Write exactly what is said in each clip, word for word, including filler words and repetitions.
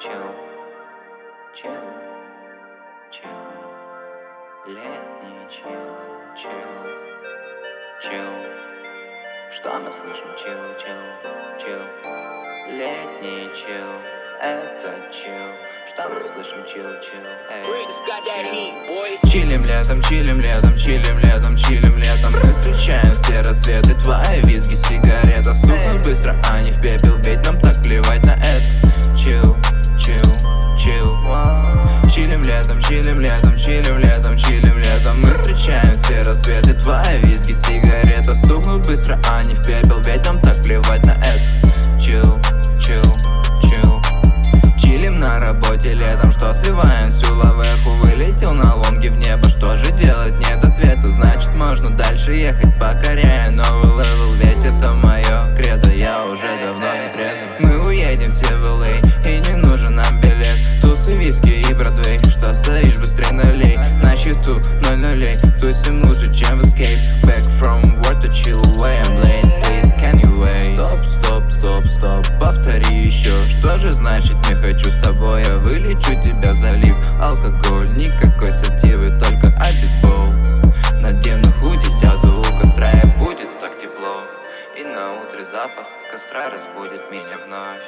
чил, чил, чил, летний чил, чил, чил. Что мы слышим? Чил, чил, чил, летний чил, это чил. Что мы слышим? Чил, чил, эй, чил. Чилим летом, чилим летом, чилим летом, чилим летом. Мы встречаем все рассветы, твои визги, сигарета. Стукнут быстро, а не в пепел, ведь нам так плевать на это. Чил, чил, чил. Чилим летом, чилим летом, чилим летом, чилим летом. Мы встречаем все рассветы, твои визги, сигарета. Стукнут быстро, а не в пепел, ведь нам так плевать на это. Чил, чил, чил. Чилим на работе летом, что сливаем всю лавеху. Вылетел на лонге в небо, что же делать? Нет ответа, значит можно дальше ехать, покоряя новый левел. Ведь это мое кредо, я уже давно не трезв. Мы уедем все в эл эй, и не нужен нам билет. Тусы, виски и Бродвей, что стоишь, быстрей налей. На счету ноль нулей, тусим лучше, чем в Escape. Back from work to chill away, I'm late, please can you wait? Стоп, стоп, стоп, стоп, повтори еще. Что же значит не хочу с тобой, я вылечу тебя, залив алкоголь. Никакой сативы, только обезбол. Надену худи, сяду у костра, и будет так тепло. И на утре запах костра разбудит меня вновь.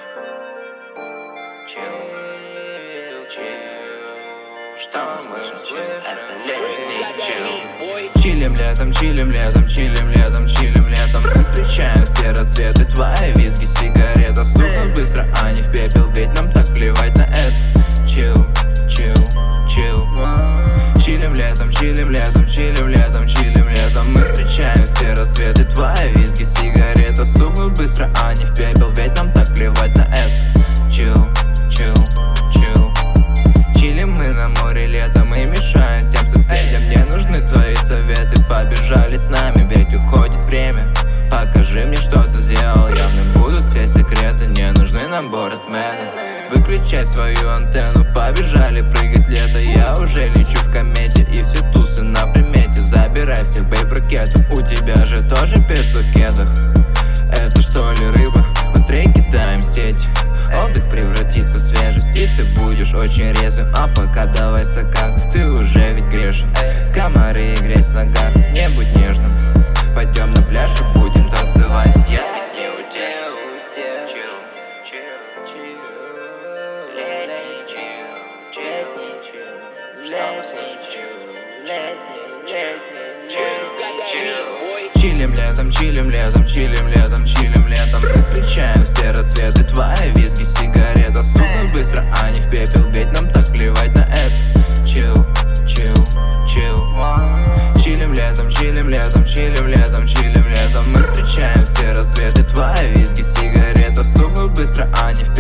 Чил, чил, что мы слышим? Это летний чил. Чилим летом, чилим летом, чилим летом, чилим летом. Мы встречаем все рассветы, твои визги, сигарета. Стукнут быстро, а не в пепел, ведь нам так плевать на это. Чил, чил, чил. Чилим летом, чилим летом, чилим летом, чилим летом. Мы встречаем все рассветы, твои визги, сигарета. Стукнут быстро, а не в пепел, ведь нам так плевать на это. Чил, чил, чил. Чилим мы на море летом и мешаем всем соседям. Мне нужны твои советы, побежали с нами, ведь уходит время. Покажи мне, что ты сделал, явно будут все секреты. Не нужны нам бордмены. Выключай свою антенну, побежали прыгать лето. Я уже лечу в комете, и все тусы на примете. Забирай всех бейб ракетом, у тебя же тоже песо в кедах. Это что ли рыба? Быстрее кидаем сеть. Отдых превратится в свежесть, и ты будешь очень резвым. А пока давай стакан, ты уже ведь грешен. Комары и грязь в ногах, не будь нежным. Пойдем на пляж и будем танцевать. Я ведь не утел. Чил, чил, чил. Летний чил, летний чил. Что мы слышим? Чил, летний, летний, чил, чил. Чилим летом, чилим летом, чилим летом, чилим летом. Мы встречаем все рассветы, твои визги, сигарета. Стукнут быстро, а не в пепел, ведь нам так плевать на это. Чил, чил, чил. Чилим летом, чилим летом, чилим летом, чилим летом. Мы встречаем все рассветы, твои визги, сигарета. Стукнут быстро, а не в